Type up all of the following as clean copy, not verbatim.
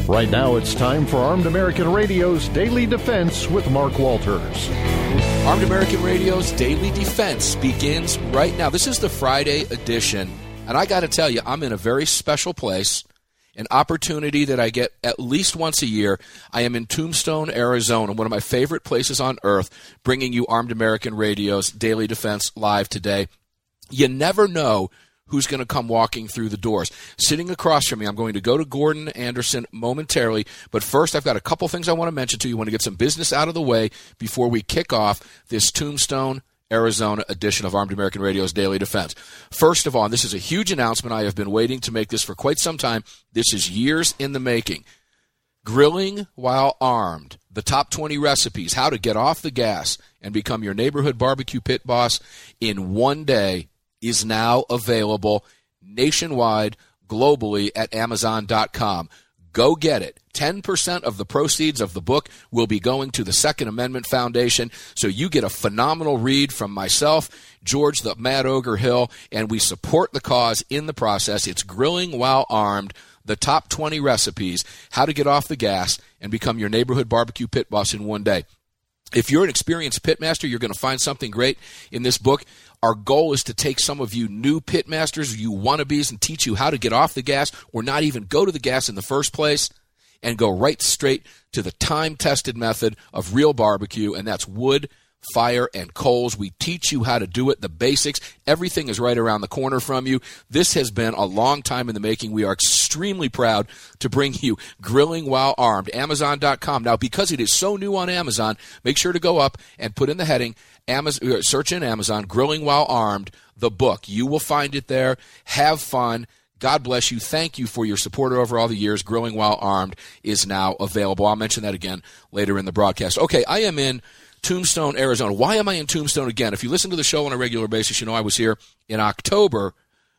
Right now, it's time for Armed American Radio's Daily Defense with Mark Walters. Armed American Radio's Daily Defense begins right now. This is the Friday edition, and I got to tell you, I'm in a very special place, an opportunity that I get at least once a year. I am in Tombstone, Arizona, one of my favorite places on earth, bringing you Armed American Radio's Daily Defense live today. You never know who's going to come walking through the doors. Sitting across from me, I'm going to go to Gordon Anderson momentarily, but first I've got a couple things I want to mention to you. I want to get some business out of the way before we kick off this Tombstone, Arizona edition of Armed American Radio's Daily Defense. First of all, and this is a huge announcement. I have been waiting to make this for quite some time. This is years in the making. Grilling while armed. The top 20 recipes, how to get off the gas and become your neighborhood barbecue pit boss in one day, is now available nationwide, globally at Amazon.com. Go get it. 10% of the proceeds of the book will be going to the Second Amendment Foundation, so you get a phenomenal read from myself, George the Mad Ogre Hill, and we support the cause in the process. It's Grilling While Armed, the top 20 recipes, how to get off the gas and become your neighborhood barbecue pit boss in one day. If you're an experienced pitmaster, you're going to find something great in this book. Our goal is to take some of you new pitmasters, you wannabes, and teach you how to get off the gas or not even go to the gas in the first place and go right straight to the time-tested method of real barbecue, and that's wood, fire, and coals. We teach you how to do it, the basics. Everything is right around the corner from you. This has been a long time in the making. We are extremely proud to bring you Grilling While Armed, Amazon.com. Now, because it is so new on Amazon, make sure to go up and put in the heading, search in Amazon, Grilling While Armed, the book. You will find it there. Have fun. God bless you. Thank you for your support over all the years. Grilling While Armed is now available. I'll mention that again later in the broadcast. Okay, I am in Tombstone, Arizona. Why am I in Tombstone again? If you listen to the show on a regular basis, you know I was here in October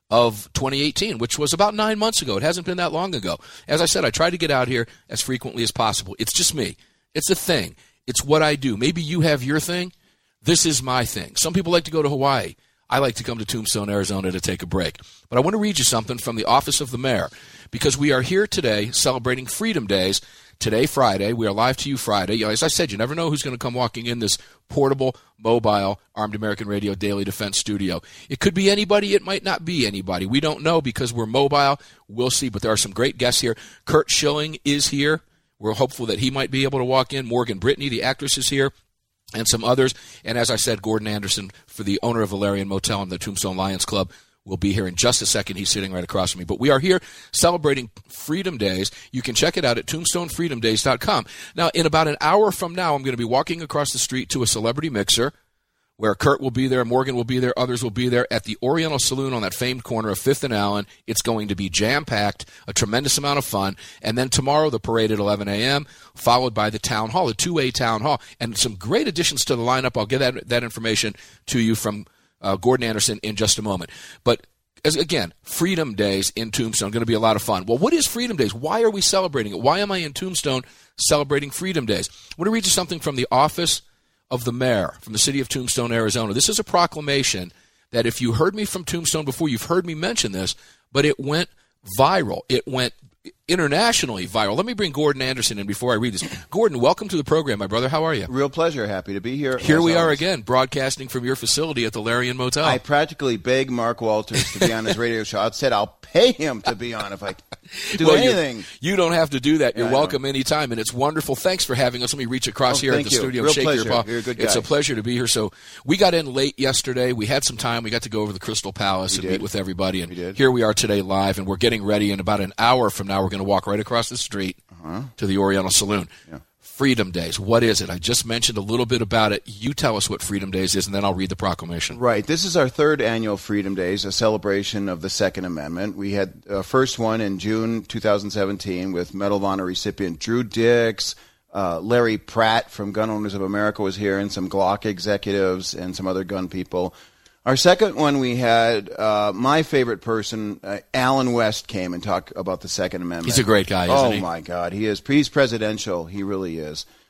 of 2018, which was about 9 months ago. It hasn't been that long ago. As I said, I try to get out here as frequently as possible. It's just me. It's a thing. It's what I do. Maybe you have your thing. This is my thing. Some people like to go to Hawaii. I like to come to Tombstone, Arizona to take a break. But I want to read you something from the Office of the Mayor, because we are here today celebrating Freedom Days. Today, Friday, we are live to you Friday. As I said, you never know who's going to come walking in this portable, mobile, Armed American Radio Daily Defense studio. It could be anybody. It might not be anybody. We don't know because we're mobile. We'll see. But there are some great guests here. Curt Schilling is here. We're hopeful that he might be able to walk in. Morgan Brittany, the actress, is here, and some others. And as I said, Gordon Anderson, for the owner of Valerian Motel and the Tombstone Lions Club, will be here in just a second. He's sitting right across from me. But we are here celebrating Freedom Days. You can check it out at tombstonefreedomdays.com. Now, in about an hour from now, I'm going to be walking across the street to a celebrity mixer where Curt will be there, Morgan will be there, others will be there at the Oriental Saloon on that famed corner of 5th and Allen. It's going to be jam-packed, a tremendous amount of fun. And then tomorrow, the parade at 11 a.m., followed by the town hall, the 2A town hall, and some great additions to the lineup. I'll get that information to you from Gordon Anderson in just a moment. But again, Freedom Days in Tombstone, going to be a lot of fun. Well, what is Freedom Days? Why are we celebrating it? Why am I in Tombstone celebrating Freedom Days? I want to read you something from the Office of the Mayor from the city of Tombstone, Arizona. This is a proclamation that if you heard me from Tombstone before, you've heard me mention this, but it went viral. It went internationally viral. Let me bring Gordon Anderson in before I read this. Gordon, welcome to the program, my brother. How are you? Real pleasure. Happy to be here. Here we are again, broadcasting from your facility at the Valerian Motel. I practically begged Mark Walters to be on his radio show. I said I'll pay him to be on if I do anything. You don't have to do that. You're welcome anytime, and it's wonderful. Thanks for having us. Let me reach across here at the studio and shake your paw. You're a good guy. It's a pleasure to be here. So we got in late yesterday. We had some time. We got to go over the Crystal Palace and meet with everybody. And here we are today live, and we're getting ready. In about an hour from now, we're going to walk right across the street to the Oriental Saloon. Yeah. Freedom Days. What is it? I just mentioned a little bit about it. You tell us what Freedom Days is, and then I'll read the proclamation. Right. This is our third annual Freedom Days, a celebration of the Second Amendment. We had a first one in June 2017 with Medal of Honor recipient Drew Dix. Larry Pratt from Gun Owners of America was here, and some Glock executives and some other gun people. Our second one, we had my favorite person, Alan West, came and talked about the Second Amendment. He's a great guy, isn't he? Oh, my God. He is. He's presidential. He really is.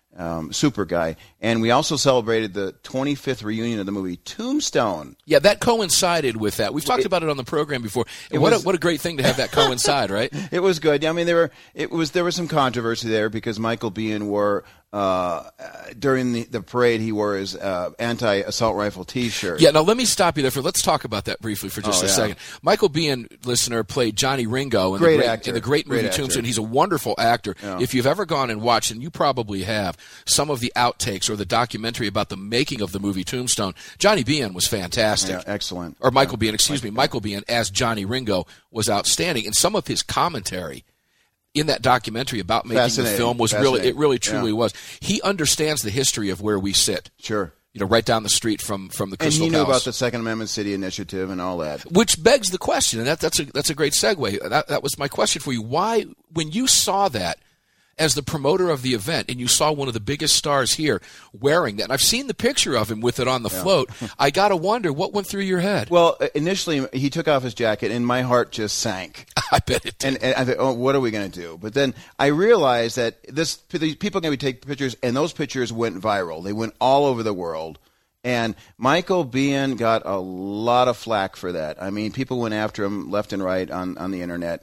Super guy. And we also celebrated the 25th reunion of the movie Tombstone. Yeah, that coincided with that. We've talked about it on the program before. What a great thing to have that coincide, right? It was good. I mean, there was some controversy there because Michael Biehn wore during the parade he wore his anti-assault rifle T-shirt. Yeah, now let me stop you there. Let's talk about that briefly for just a second. Michael Biehn, listener, played Johnny Ringo in the great movie Tombstone. He's a wonderful actor. Yeah. If you've ever gone and watched, and you probably have, some of the outtakes or the documentary about the making of the movie Tombstone, Johnny Biehn was fantastic. Yeah, excellent. Or Michael Biehn, Michael Biehn as Johnny Ringo was outstanding. And some of his commentary in that documentary about making the film was truly was. He understands the history of where we sit. Sure. Right down the street from the Crystal Palace. And he knew about the Second Amendment City Initiative and all that. Which begs the question, and that's a great segue. That was my question for you. Why, when you saw that as the promoter of the event, and you saw one of the biggest stars here wearing that, and I've seen the picture of him with it on the float, I got to wonder, what went through your head? Well, initially, he took off his jacket, and my heart just sank. I bet it did. And I thought, oh, what are we going to do? But then I realized that people are going to take pictures, and those pictures went viral. They went all over the world. And Michael Biehn got a lot of flack for that. I mean, people went after him left and right on the Internet.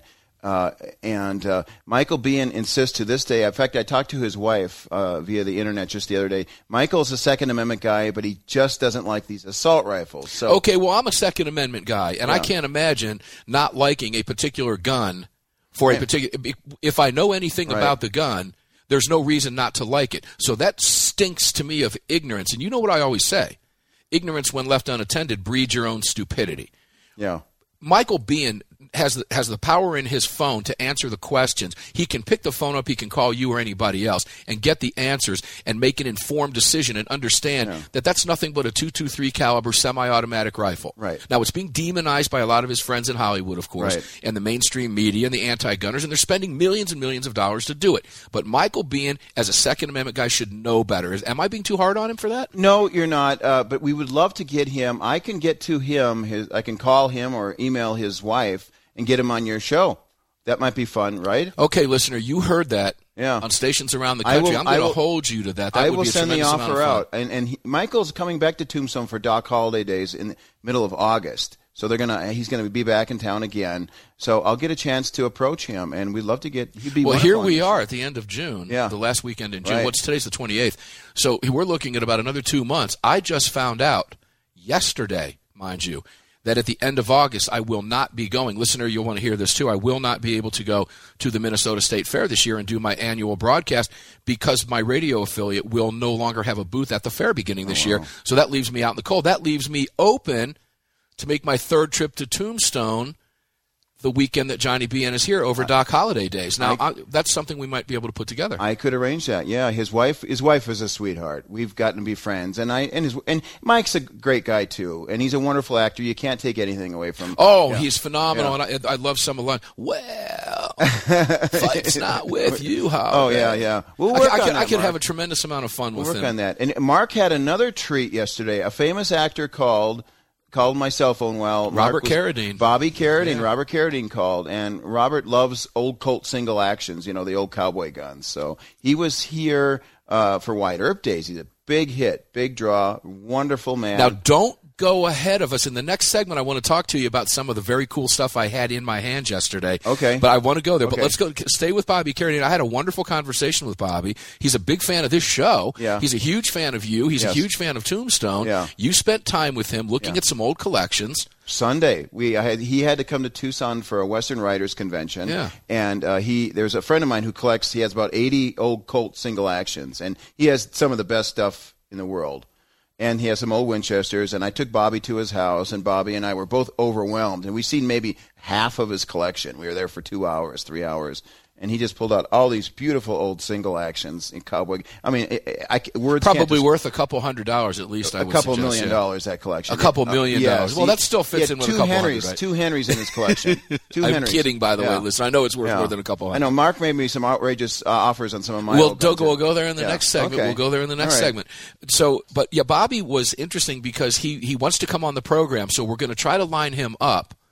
And Michael Biehn insists to this day. In fact, I talked to his wife via the Internet just the other day. Michael's a Second Amendment guy, but he just doesn't like these assault rifles. So, okay, well, I'm a Second Amendment guy, and I can't imagine not liking a particular gun for a particular. If I know anything about the gun, there's no reason not to like it. So that stinks to me of ignorance. And you know what I always say? Ignorance, when left unattended, breeds your own stupidity. Yeah. Michael Biehn has the power in his phone to answer the questions. He can pick the phone up, he can call you or anybody else and get the answers and make an informed decision and understand that that's nothing but a .223 caliber semi-automatic rifle. Right. Now, it's being demonized by a lot of his friends in Hollywood, of course, and the mainstream media and the anti-gunners, and they're spending millions and millions of dollars to do it. But Michael Biehn, as a Second Amendment guy, should know better. Am I being too hard on him for that? No, you're not. But we would love to get him. I can get to him. I can call him or email his wife and get him on your show. That might be fun, right? Okay, listener, you heard that on stations around the country. I'm going to hold you to that. That would be a tremendous amount of fun. I will send the offer out. And Michael's coming back to Tombstone for Doc Holiday Days in the middle of August. So he's going to be back in town again. So I'll get a chance to approach him, and we'd love to get. Well, here we are at the end of June, the last weekend in June. Right. Today's the 28th. So we're looking at about another 2 months. I just found out yesterday, mind you, that at the end of August, I will not be going. Listener, you'll want to hear this too. I will not be able to go to the Minnesota State Fair this year and do my annual broadcast because my radio affiliate will no longer have a booth at the fair beginning this year. So that leaves me out in the cold. That leaves me open to make my third trip to Tombstone the weekend that Johnny Biehn is here over Doc Holiday Days. Now, that's something we might be able to put together. I could arrange that. Yeah, his wife is a sweetheart. We've gotten to be friends, and Mike's a great guy too, and he's a wonderful actor. You can't take anything away from him. Oh, he's phenomenal, and I love some of the line. Well, fight's not with you, Howard. Oh yeah. We'll work on that. I could have a tremendous amount of fun with him. We'll work on that. And Mark had another treat yesterday. A famous actor called my cell phone while Robert Carradine. Bobby Carradine. Yeah. Robert Carradine called, and Robert loves old Colt single actions, the old cowboy guns. So he was here for Wyatt Earp Days. He's a big hit, big draw, wonderful man. Now, don't go ahead of us. In the next segment, I want to talk to you about some of the very cool stuff I had in my hand yesterday. Okay. But I want to go there. Okay. But let's stay with Bobby Carradine. I had a wonderful conversation with Bobby. He's a big fan of this show. Yeah. He's a huge fan of you. He's a huge fan of Tombstone. Yeah. You spent time with him looking at some old collections. Sunday, he had to come to Tucson for a Western Writers Convention. Yeah. And there's a friend of mine who collects. He has about 80 old Colt single actions, and he has some of the best stuff in the world. And he has some old Winchesters, and I took Bobby to his house, and Bobby and I were both overwhelmed. And we've seen maybe half of his collection. We were there for 2 hours, 3 hours. And he just pulled out all these beautiful old single actions in cowboy. I mean, words probably worth a couple $100 at least. I would suggest, $2 million that collection. A couple $1 million. Well, that still fits in with a couple hundred. Right? Two Henrys in his collection. I'm kidding, by the way. Listen, I know it's worth more than a couple hundred. I know. Mark made me some outrageous offers on some of my. We'll go there in the next segment. Okay. We'll go there in the next segment. So, but yeah, Bobby was interesting because he wants to come on the program. So we're going to try to line him up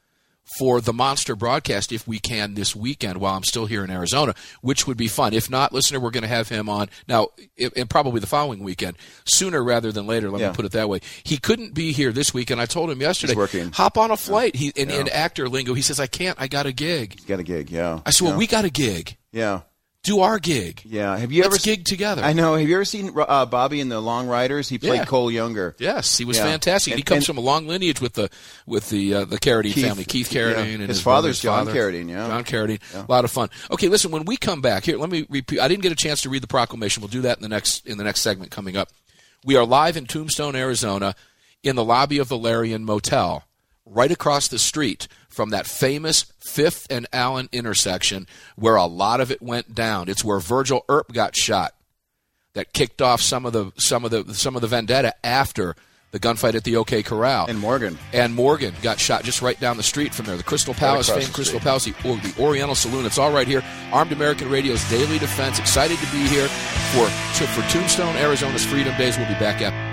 for the Monster broadcast if we can this weekend while I'm still here in Arizona, which would be fun. If not, listener, we're going to have him on now, and probably the following weekend, sooner rather than later. Let me put it that way. He couldn't be here this week, and I told him yesterday, hop on a flight. In actor lingo, he says, I can't. I got a gig. He's got a gig, yeah. I said, well, we got a gig. Yeah. Do our gig. Yeah. Have you Let's ever gig together? I know. Have you ever seen Bobby in the Long Riders? He played Cole Younger. Yes, he was fantastic. He comes from a long lineage with the Carradine family, Keith Carradine, and his father's John Carradine. Yeah, John Carradine. Yeah. A lot of fun. Okay, listen. When we come back here, let me repeat. I didn't get a chance to read the proclamation. We'll do that in the next segment coming up. We are live in Tombstone, Arizona, in the lobby of the Larian Motel, right across the street from that famous 5th and Allen intersection where a lot of it went down. It's where Virgil Earp got shot. That kicked off some of the vendetta after the gunfight at the OK Corral. And Morgan got shot just right down the street from there. The Crystal Palace, famed Crystal Palace, the Oriental Saloon. It's all right here. Armed American Radio's Daily Defense. Excited to be here for Tombstone, Arizona's Freedom Days. We'll be back after.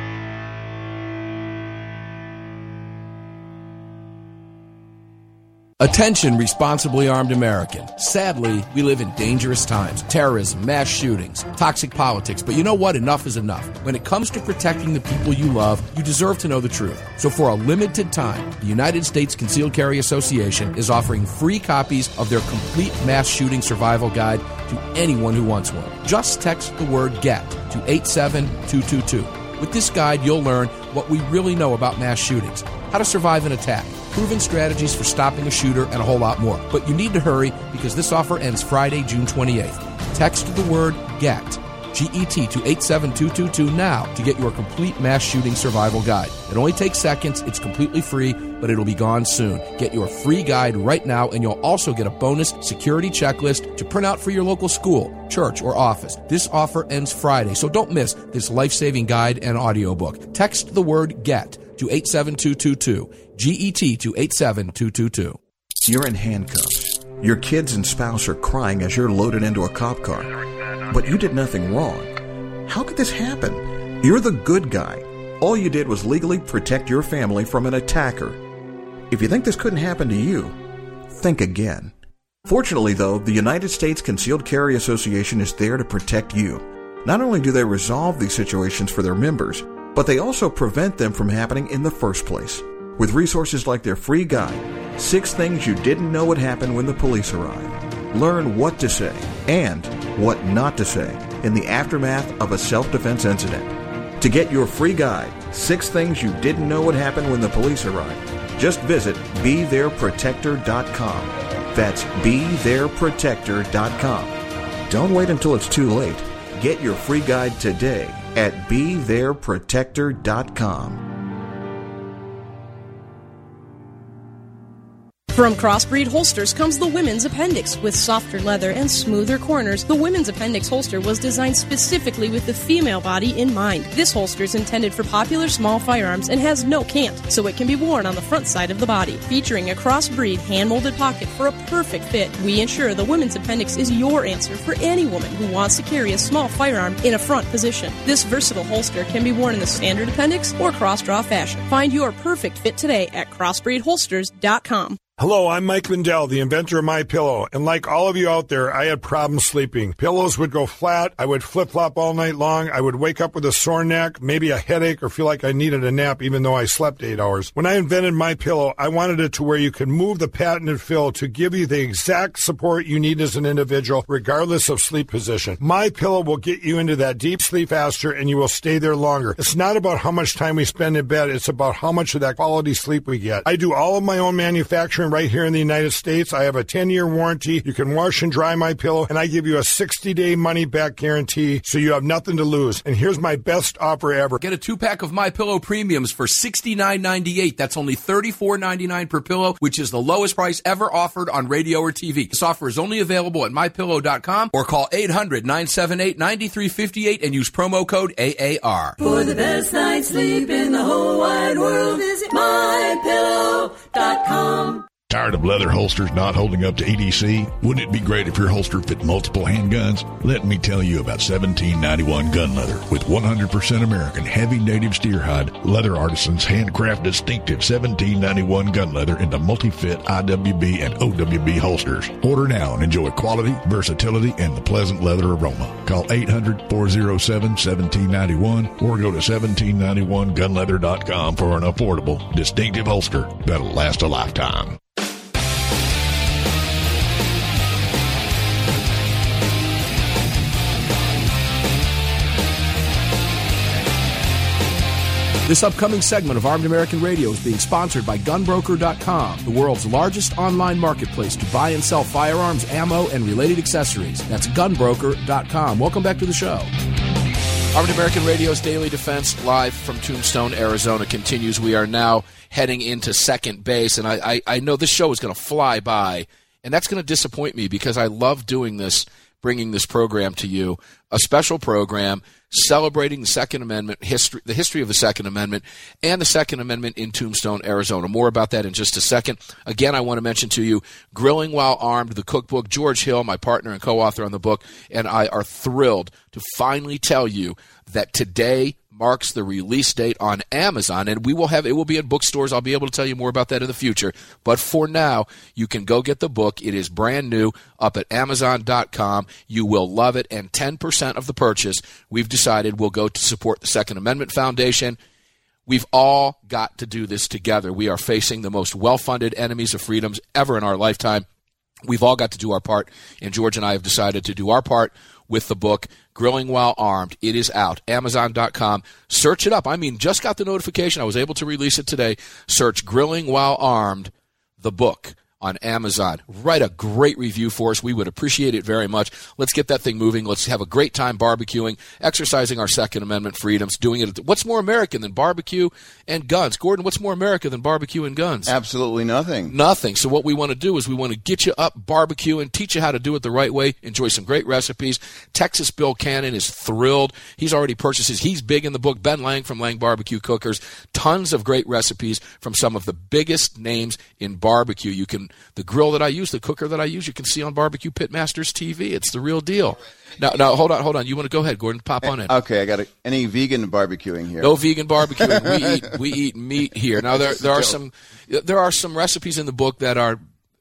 Attention, responsibly armed American. Sadly, we live in dangerous times. Terrorism, mass shootings, toxic politics. But you know what? Enough is enough. When it comes to protecting the people you love, you deserve to know the truth. So for a limited time, the United States Concealed Carry Association is offering free copies of their complete mass shooting survival guide to anyone who wants one. Just text the word GET to 87222. With this guide, you'll learn what we really know about mass shootings, how to survive an attack, proven strategies for stopping a shooter, and a whole lot more. But you need to hurry because this offer ends Friday, June 28th. Text the word GET, G-E-T, to 87222 now to get your complete mass shooting survival guide. It only takes seconds, it's completely free, but it'll be gone soon. Get your free guide right now, and you'll also get a bonus security checklist to print out for your local school, church, or office. This offer ends Friday, so don't miss this life-saving guide and audiobook. Text the word GET to 87222. GET to 87222. You're in handcuffs. Your kids and spouse are crying as you're loaded into a cop car. But you did nothing wrong. How could this happen? You're the good guy. All you did was legally protect your family from an attacker. If you think this couldn't happen to you, think again. Fortunately, though, the United States Concealed Carry Association is there to protect you. Not only do they resolve these situations for their members, but they also prevent them from happening in the first place. With resources like their free guide, 6 Things You Didn't Know Would Happen When the Police Arrived. Learn what to say and what not to say in the aftermath of a self-defense incident. To get your free guide, 6 Things You Didn't Know Would Happen When the Police Arrived, just visit BeThereProtector.com. That's BeThereProtector.com. Don't wait until it's too late. Get your free guide today at BeThereProtector.com. From Crossbreed Holsters comes the Women's Appendix. With softer leather and smoother corners, the Women's Appendix holster was designed specifically with the female body in mind. This holster is intended for popular small firearms and has no cant, so it can be worn on the front side of the body. Featuring a Crossbreed hand-molded pocket for a perfect fit, we ensure the Women's Appendix is your answer for any woman who wants to carry a small firearm in a front position. This versatile holster can be worn in the standard appendix or cross-draw fashion. Find your perfect fit today at crossbreedholsters.com. Hello, I'm Mike Lindell, the inventor of MyPillow, and like all of you out there, I had problems sleeping. Pillows would go flat, I would flip-flop all night long, I would wake up with a sore neck, maybe a headache, or feel like I needed a nap even though I slept 8 hours. When I invented MyPillow, I wanted it to where you can move the patented fill to give you the exact support you need as an individual, regardless of sleep position. MyPillow will get you into that deep sleep faster, and you will stay there longer. It's not about how much time we spend in bed, it's about how much of that quality sleep we get. I do all of my own manufacturing right here in the United States. I have a 10-year warranty. You can wash and dry MyPillow, and I give you a 60-day money-back guarantee, so you have nothing to lose. And here's my best offer ever. Get a 2-pack of MyPillow Premiums for $69.98. That's only $34.99 per pillow, which is the lowest price ever offered on radio or TV. This offer is only available at MyPillow.com or call 800-978-9358 and use promo code AAR. For the best night's sleep in the whole wide world, visit MyPillow.com. Tired of leather holsters not holding up to EDC? Wouldn't it be great if your holster fit multiple handguns? Let me tell you about 1791 Gun Leather. With 100% American heavy native steer hide, leather artisans handcraft distinctive 1791 Gun Leather into multi-fit IWB and OWB holsters. Order now and enjoy quality, versatility, and the pleasant leather aroma. Call 800-407-1791 or go to 1791gunleather.com for an affordable, distinctive holster that'll last a lifetime. This upcoming segment of Armed American Radio is being sponsored by GunBroker.com, the world's largest online marketplace to buy and sell firearms, ammo, and related accessories. That's GunBroker.com. Welcome back to the show. Armed American Radio's Daily Defense, live from Tombstone, Arizona, continues. We are now heading into second base, and I know this show is going to fly by, and that's going to disappoint me because I love doing this, bringing this program to you, a special program celebrating the Second Amendment, the history of the Second Amendment, and the Second Amendment in Tombstone, Arizona. More about that in just a second. Again, I want to mention to you, Grilling While Armed, the cookbook. George Hill, my partner and co-author on the book, and I are thrilled to finally tell you that today marks the release date on Amazon, and it will be in bookstores. I'll be able to tell you more about that in the future. But for now, you can go get the book. It is brand new up at Amazon.com. You will love it, and 10% of the purchase we've decided will go to support the Second Amendment Foundation. We've all got to do this together. We are facing the most well-funded enemies of freedoms ever in our lifetime. We've all got to do our part, and George and I have decided to do our part with the book, Grilling While Armed. It is out. Amazon.com. Search it up. Just got the notification. I was able to release it today. Search Grilling While Armed, the book, on Amazon. Write a great review for us. We would appreciate it very much. Let's get that thing moving. Let's have a great time barbecuing, exercising our Second Amendment freedoms, doing it. What's more American than barbecue and guns? Gordon, what's more American than barbecue and guns? Absolutely nothing. Nothing. So what we want to do is we want to get you up barbecuing, teach you how to do it the right way, enjoy some great recipes. Texas Bill Cannon is thrilled. He's already purchased his. He's big in the book. Ben Lang from Lang Barbecue Cookers. Tons of great recipes from some of the biggest names in barbecue. The grill that I use, the cooker that I use, you can see on Barbecue Pitmasters TV. It's the real deal. Now, hold on. You want to go ahead, Gordon? Pop on in. Okay, I got any vegan barbecuing here? No vegan barbecuing. We eat meat here. Now there are some recipes in the book that are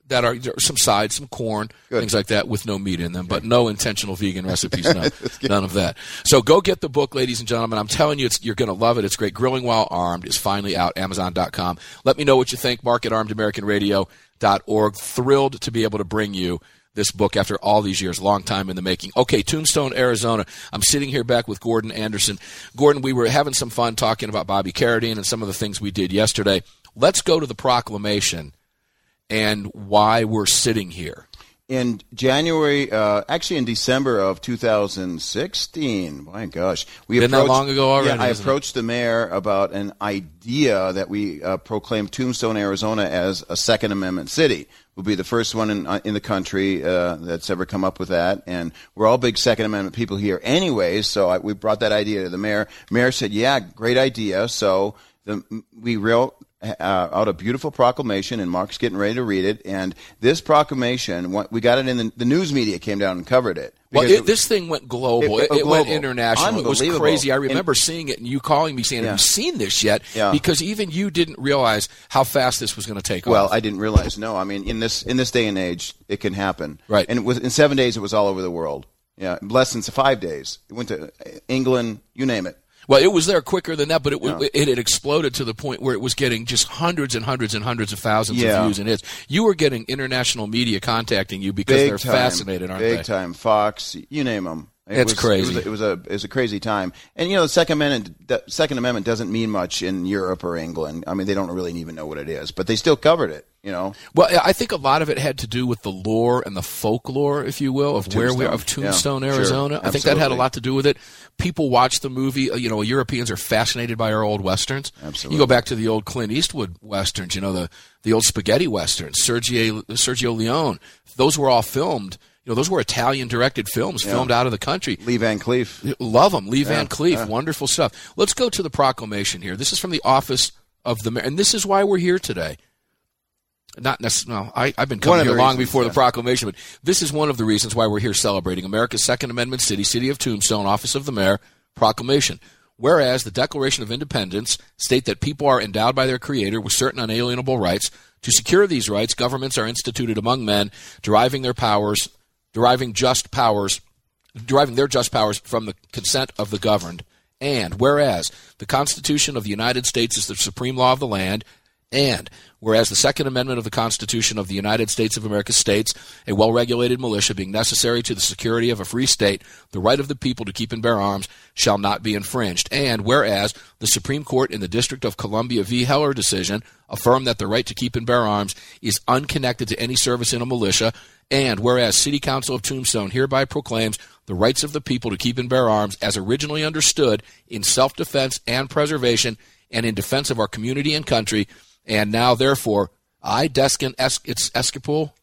some sides, some corn, things like that with no meat in them, but no intentional vegan recipes, none of that. So go get the book, ladies and gentlemen. I'm telling you, you're going to love it. It's great. Grilling While Armed is finally out, Amazon.com. Let me know what you think. Mark at ArmedAmericanRadio.org. Thrilled to be able to bring you this book after all these years, long time in the making. Okay, Tombstone, Arizona. I'm sitting here back with Gordon Anderson. Gordon, we were having some fun talking about Bobby Carradine and some of the things we did yesterday. Let's go to the proclamation and why we're sitting here. In January, actually in December of 2016, my gosh. Been that long ago already? Yeah, I approached the mayor about an idea that we proclaim Tombstone, Arizona as a Second Amendment city. We'll be the first one in the country that's ever come up with that, and we're all big Second Amendment people here anyways, so we brought that idea to the mayor. Mayor said, yeah, great idea, so we wrote out a beautiful proclamation, and Mark's getting ready to read it. And this proclamation, we got it in the news media came down and covered it. Well, this thing went global. It went international. It was crazy. I remember seeing it and you calling me saying, have you seen this yet? Yeah. Because even you didn't realize how fast this was going to take off. Well, I didn't realize. No, in this day and age, it can happen. Right. And in 7 days, it was all over the world. Yeah, less than 5 days. It went to England, you name it. Well, it was there quicker than that, but it had exploded to the point where it was getting just hundreds and hundreds and hundreds of thousands of views and hits. You were getting international media contacting you because they're fascinated, aren't they? Big time. Fox, you name them. It's crazy. It was a crazy time. And, the Second Amendment doesn't mean much in Europe or England. They don't really even know what it is, but they still covered it. Well, I think a lot of it had to do with the lore and the folklore, if you will, of Tombstone, Arizona. Sure. I think that had a lot to do with it. People watch the movie. Europeans are fascinated by our old westerns. Absolutely. You go back to the old Clint Eastwood westerns. The old spaghetti westerns. Sergio Leone. Those were all filmed. Those were Italian-directed films filmed out of the country. Lee Van Cleef. Love them. Lee Van Cleef. Wonderful stuff. Let's go to the proclamation here. This is from the office of the mayor, and this is why we're here today. Not necessarily. No, I've been coming here long before the proclamation, but this is one of the reasons why we're here celebrating America's Second Amendment city of Tombstone, Office of the Mayor, proclamation. Whereas the Declaration of Independence state that people are endowed by their Creator with certain unalienable rights. To secure these rights, governments are instituted among men, deriving their just powers from the consent of the governed. And whereas the Constitution of the United States is the supreme law of the land, and whereas the Second Amendment of the Constitution of the United States of America states a well-regulated militia being necessary to the security of a free state, the right of the people to keep and bear arms shall not be infringed. And whereas the Supreme Court in the District of Columbia v. Heller decision affirmed that the right to keep and bear arms is unconnected to any service in a militia, and whereas City Council of Tombstone hereby proclaims the rights of the people to keep and bear arms as originally understood in self-defense and preservation and in defense of our community and country, and now, therefore, I, Dustin Escapol,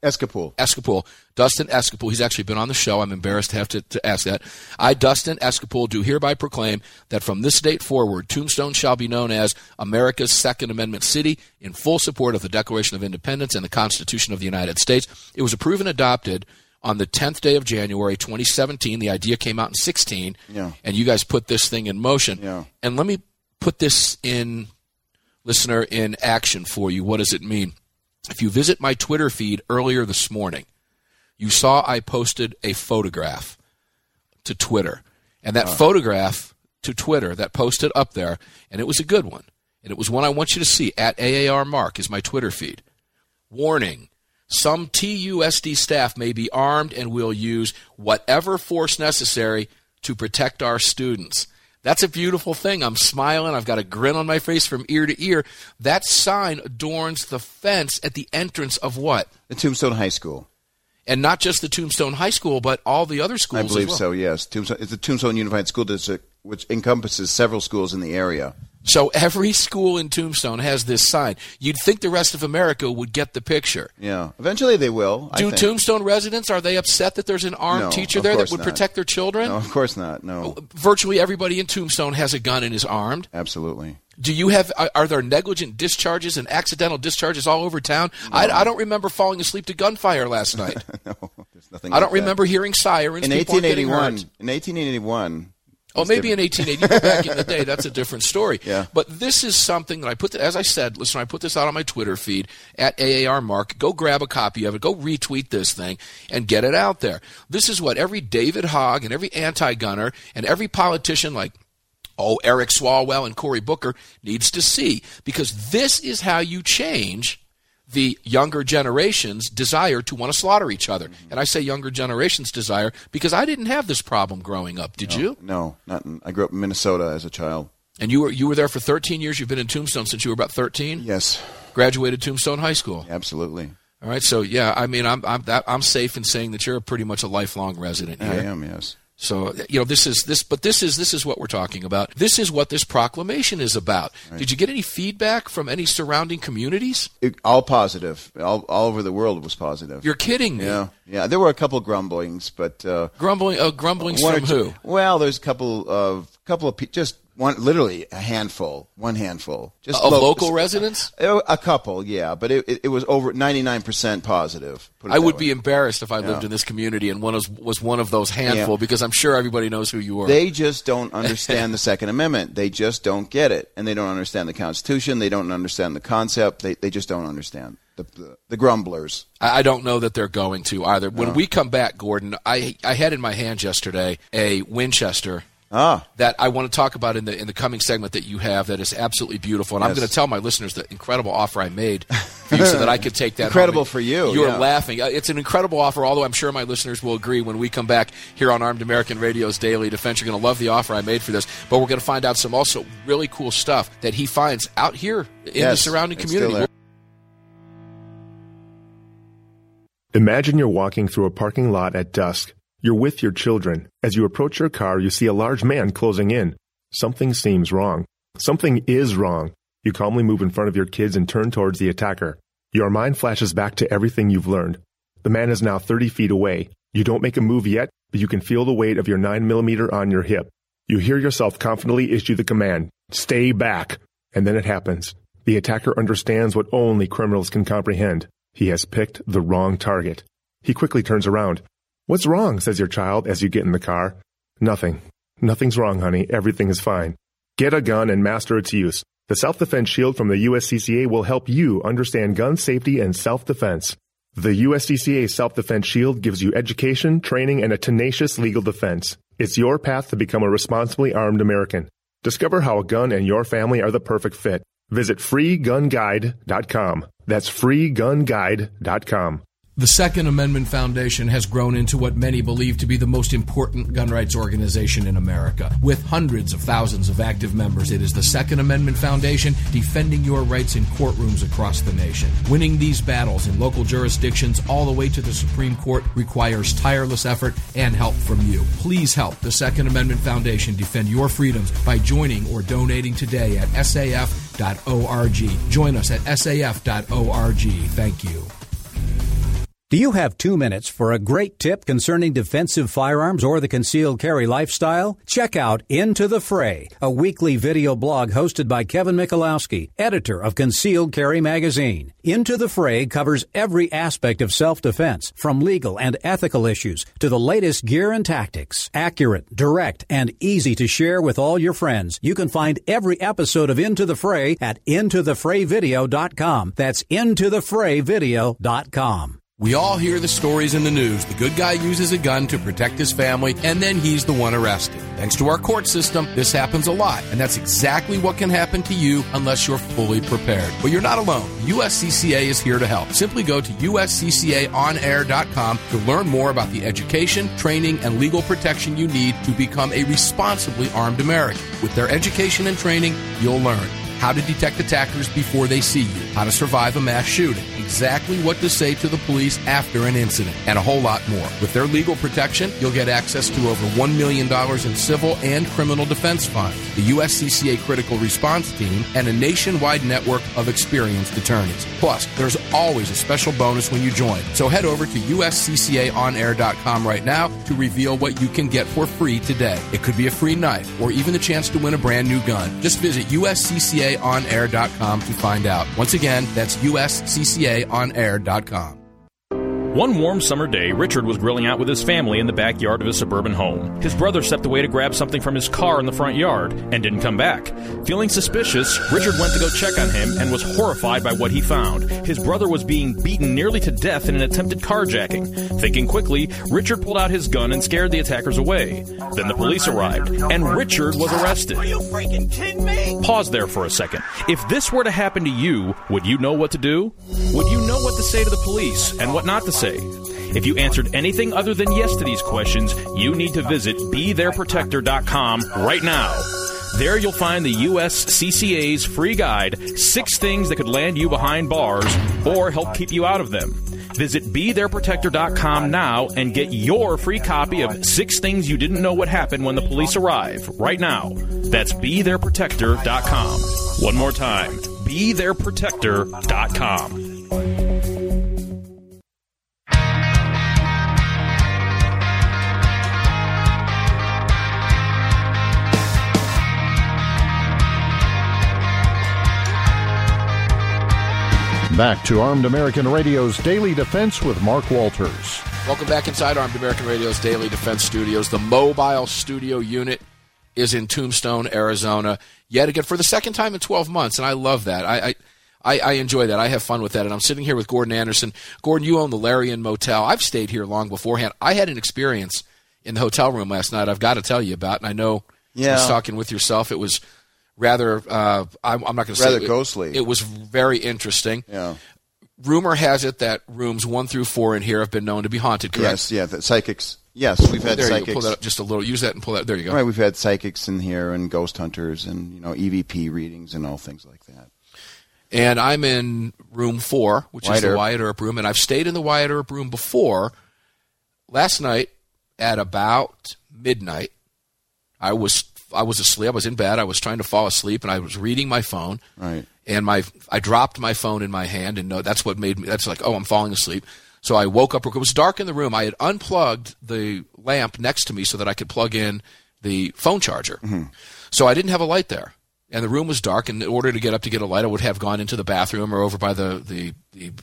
he's actually been on the show. I'm embarrassed to have to ask that. I, Dustin Escapol, do hereby proclaim that from this date forward, Tombstone shall be known as America's Second Amendment City in full support of the Declaration of Independence and the Constitution of the United States. It was approved and adopted on the 10th day of January, 2017. The idea came out in 2016, and you guys put this thing in motion. Yeah. And let me put this in action for you. What does it mean? If you visit my Twitter feed earlier this morning, you saw I posted a photograph to Twitter. And that photograph to Twitter, that posted up there, and it was a good one. And it was one I want you to see. At AAR Mark is my Twitter feed. Warning, some TUSD staff may be armed and will use whatever force necessary to protect our students. That's a beautiful thing. I'm smiling. I've got a grin on my face from ear to ear. That sign adorns the fence at the entrance of what? The Tombstone High School. And not just the Tombstone High School, but all the other schools I believe as well. So, yes. It's the Tombstone Unified School District, which encompasses several schools in the area. So every school in Tombstone has this sign. You'd think the rest of America would get the picture. Yeah. Eventually they will, I think. Tombstone residents, are they upset that there's an armed teacher there that would protect their children? No, of course not. No. Virtually everybody in Tombstone has a gun and is armed. Absolutely. Are there negligent discharges and accidental discharges all over town? No. I don't remember falling asleep to gunfire last night. No, there's nothing I don't remember hearing sirens. In 1881. Oh, maybe in 1880, but back in the day, that's a different story. Yeah. But this is something that I put, as I said, listen, I put this out on my Twitter feed, at AAR Mark. Go grab a copy of it. Go retweet this thing and get it out there. This is what every David Hogg and every anti-gunner and every politician like Eric Swalwell and Cory Booker needs to see, because this is how you change the younger generation's desire to want to slaughter each other. And I say younger generation's desire because I didn't have this problem growing up. Did you? No, I grew up in Minnesota as a child. And you were there for 13 years? You've been in Tombstone since you were about 13? Yes. Graduated Tombstone High School? Absolutely. All right, so yeah, I mean, I'm safe in saying that you're pretty much a lifelong resident here. I am, yes. So, this is what we're talking about. This is what this proclamation is about. Right. Did you get any feedback from any surrounding communities? All positive. All over the world was positive. You're kidding me. Yeah. There were a couple grumblings, but grumblings from who? Well, there's a couple of just literally one handful. Just of local residents? A couple, yeah, but it was over 99% positive. I would be embarrassed if I lived in this community and was one of those handful, because I'm sure everybody knows who you are. They just don't understand the Second Amendment. They just don't get it, and they don't understand the Constitution. They don't understand the concept. They just don't understand. The grumblers. I don't know that they're going to either. When we come back, Gordon, I had in my hand yesterday a Winchester that I want to talk about in the coming segment that you have that is absolutely beautiful. And I'm going to tell my listeners the incredible offer I made for you so that I could take that incredible home. For you. You're laughing. It's an incredible offer, although I'm sure my listeners will agree when we come back here on Armed American Radio's Daily Defense. You're going to love the offer I made for this. But we're going to find out some also really cool stuff that he finds out here in the surrounding community. Imagine you're walking through a parking lot at dusk. You're with your children. As you approach your car, you see a large man closing in. Something seems wrong. Something is wrong. You calmly move in front of your kids and turn towards the attacker. Your mind flashes back to everything you've learned. The man is now 30 feet away. You don't make a move yet, but you can feel the weight of your 9mm on your hip. You hear yourself confidently issue the command, "Stay back." And then it happens. The attacker understands what only criminals can comprehend. He has picked the wrong target. He quickly turns around. "What's wrong?" says your child as you get in the car. "Nothing. Nothing's wrong, honey. Everything is fine." Get a gun and master its use. The Self-Defense Shield from the USCCA will help you understand gun safety and self-defense. The USCCA Self-Defense Shield gives you education, training, and a tenacious legal defense. It's your path to become a responsibly armed American. Discover how a gun and your family are the perfect fit. Visit freegunguide.com. That's freegunguide.com. The Second Amendment Foundation has grown into what many believe to be the most important gun rights organization in America. With hundreds of thousands of active members, it is the Second Amendment Foundation defending your rights in courtrooms across the nation. Winning these battles in local jurisdictions all the way to the Supreme Court requires tireless effort and help from you. Please help the Second Amendment Foundation defend your freedoms by joining or donating today at saf.org. Join us at saf.org. Thank you. Do you have 2 minutes for a great tip concerning defensive firearms or the concealed carry lifestyle? Check out Into the Fray, a weekly video blog hosted by Kevin Michalowski, editor of Concealed Carry magazine. Into the Fray covers every aspect of self-defense, from legal and ethical issues to the latest gear and tactics. Accurate, direct, and easy to share with all your friends. You can find every episode of Into the Fray at intothefrayvideo.com. That's intothefrayvideo.com. We all hear the stories in the news. The good guy uses a gun to protect his family, and then he's the one arrested. Thanks to our court system, this happens a lot, and that's exactly what can happen to you unless you're fully prepared. But you're not alone. USCCA is here to help. Simply go to usccaonair.com to learn more about the education, training, and legal protection you need to become a responsibly armed American. With their education and training, you'll learn how to detect attackers before they see you, how to survive a mass shooting, exactly what to say to the police after an incident, and a whole lot more. With their legal protection, you'll get access to over $1 million in civil and criminal defense funds, the USCCA Critical Response Team, and a nationwide network of experienced attorneys. Plus, there's always a special bonus when you join. So head over to usccaonair.com right now to reveal what you can get for free today. It could be a free knife or even the chance to win a brand new gun. Just visit usccaonair.com to find out. Once again, that's usccaonair.com. One warm summer day, Richard was grilling out with his family in the backyard of his suburban home. His brother stepped away to grab something from his car in the front yard and didn't come back. Feeling suspicious, Richard went to go check on him and was horrified by what he found. His brother was being beaten nearly to death in an attempted carjacking. Thinking quickly, Richard pulled out his gun and scared the attackers away. Then the police arrived, and Richard was arrested. Are you freaking kidding me? Pause there for a second. If this were to happen to you, would you know what to do? Would you know what to say to the police and what not to say? If you answered anything other than yes to these questions, you need to visit BeTheirProtector.com right now. There you'll find the USCCA's free guide, 6 things that could land you behind bars or help keep you out of them. Visit BeTheirProtector.com now and get your free copy of 6 things you didn't know would happen when the police arrive right now. That's BeTheirProtector.com. One more time, BeTheirProtector.com. Back to Armed American Radio's Daily Defense with Mark Walters. Welcome back inside Armed American Radio's Daily Defense Studios. The mobile studio unit is in Tombstone, Arizona, yet again for the second time in 12 months, and I love that. I enjoy that. I have fun with that, and I'm sitting here with Gordon Anderson. Gordon, you own the Larian Motel. I've stayed here long beforehand. I had an experience in the hotel room last night I've got to tell you about, and I know I was talking with yourself. It was rather, I'm not going to say rather ghostly. It was very interesting. Yeah. Rumor has it that rooms 1 through 4 in here have been known to be haunted, correct? Yes, yeah, the psychics. Yes, we've had psychics. You pull that up just a little. Use that and pull that. There you go. Right, we've had psychics in here and ghost hunters and EVP readings and all things like that. And I'm in room 4, which is the Wyatt Earp room, and I've stayed in the Wyatt Earp room before. Last night at about midnight, I was asleep. I was in bed. I was trying to fall asleep, and I was reading my phone. Right. And I dropped my phone in my hand, and that's what made me. That's like, oh, I'm falling asleep. So I woke up. It was dark in the room. I had unplugged the lamp next to me so that I could plug in the phone charger. Mm-hmm. So I didn't have a light there, and the room was dark. And in order to get up to get a light, I would have gone into the bathroom or over by the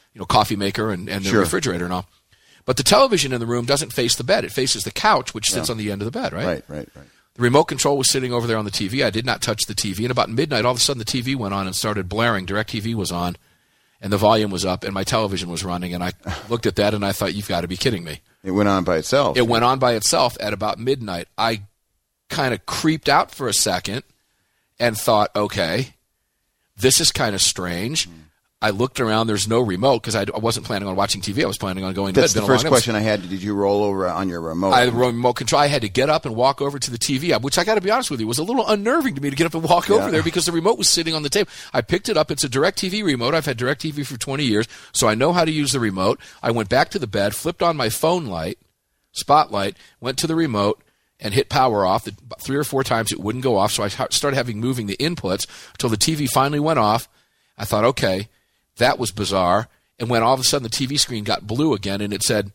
coffee maker and the Sure. refrigerator and all. But the television in the room doesn't face the bed. It faces the couch, which sits on the end of the bed, right? Right. The remote control was sitting over there on the TV. I did not touch the TV. And about midnight, all of a sudden, the TV went on and started blaring. DirecTV was on, and the volume was up, and my television was running. And I looked at that, and I thought, you've got to be kidding me. It went on by itself. It went on by itself at about midnight. I kind of creeped out for a second and thought, okay, this is kind of strange. I looked around. There's no remote because I wasn't planning on watching TV. I was planning on going to bed. That's the first question I had. Did you roll over on your remote? Remote control. I had to get up and walk over to the TV, which I got to be honest with you, was a little unnerving to me to get up and walk over there because the remote was sitting on the table. I picked it up. It's a DirecTV remote. I've had DirecTV for 20 years, so I know how to use the remote. I went back to the bed, flipped on my phone light, spotlight, went to the remote, and hit power off. 3 or 4 times it wouldn't go off, so I started moving the inputs until the TV finally went off. I thought, okay, that was bizarre. And when all of a sudden the TV screen got blue again and it said,